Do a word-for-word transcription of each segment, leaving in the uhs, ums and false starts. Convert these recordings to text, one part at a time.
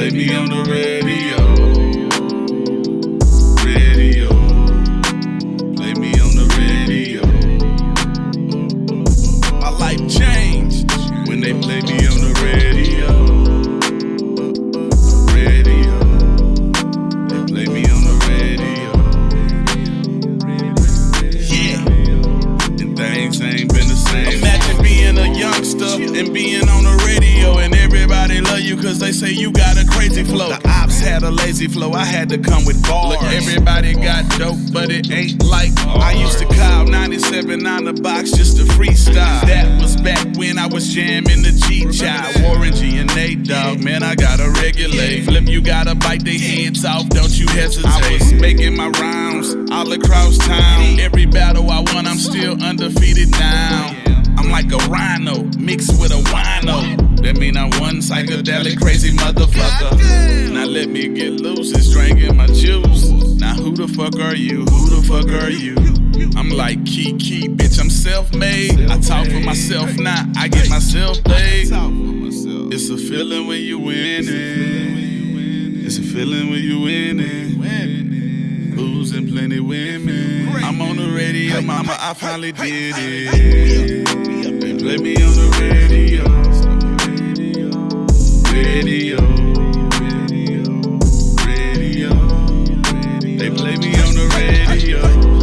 play me on the radio. Radio. Play me on the radio. My life changed when they play me on the radio. Radio. They play me on the radio. Yeah. And things ain't been the same. Imagine being a youngster and being on the radio, and everybody love you cause they say you got a crazy flow. The ops had a lazy flow, I had to come with bars. Look, everybody got dope, but it ain't like bars. I used to call ninety-seven on the box just to freestyle. That was back when I was jamming the G-Child, Warren G and Nate Dogg. Man, I gotta regulate. Flip, you gotta bite their heads off, don't you hesitate. I was making my rhymes all across town. Every battle I won, I'm still undefeated now. I'm like a rhino mixed with a wino. That mean I'm one psychedelic crazy motherfucker. Now let me get loose, it's drinking my juice. Now who the fuck are you? Who the fuck are you? I'm like Kiki, bitch, I'm self-made. I talk for myself now, I get myself paid. It's a feeling when you winning. It's a feeling when you winning. Losing plenty women. I'm on the radio, mama, I finally did it. They play me on the radio. Radio. Radio. They play me on the radio.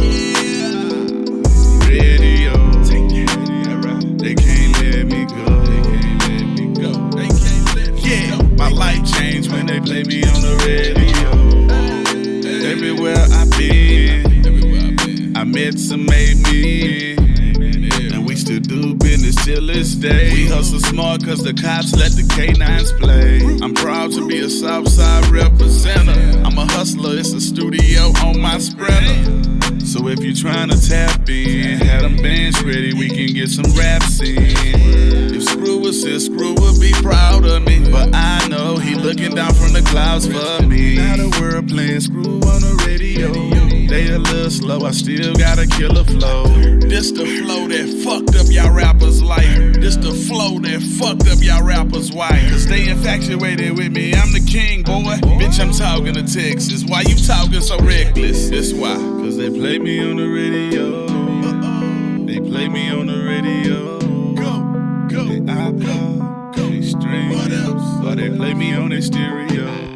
Radio. They can't let me go. They can't let me go. They can't let me yeah. go. My life changed when they play me on the radio. Everywhere I've been, I met some made me. And we still do business till this day. We hustle smart cause the cops let the K nines play. I'm proud to be a Southside representative. I'm a hustler, it's a studio on my spreader. So if you tryna tap in, have them bands ready, we can get some raps in. If Screw was here, Screw would be proud of me. But I know he looking down from the clouds for me. Now the world playing Screw on the radio. They a little slow, I still got a killer flow. This the flow that fucked up y'all rappers' life. This the flow that fucked up y'all rappers' wife. Cause they infatuated with me, I'm the king, boy. Bitch, I'm talking to Texas. Why you talking so reckless? That's why. Cause they play me on the radio. They play me on the radio. Go, go, they iPod, they stream. What else? Or they play me on their stereo.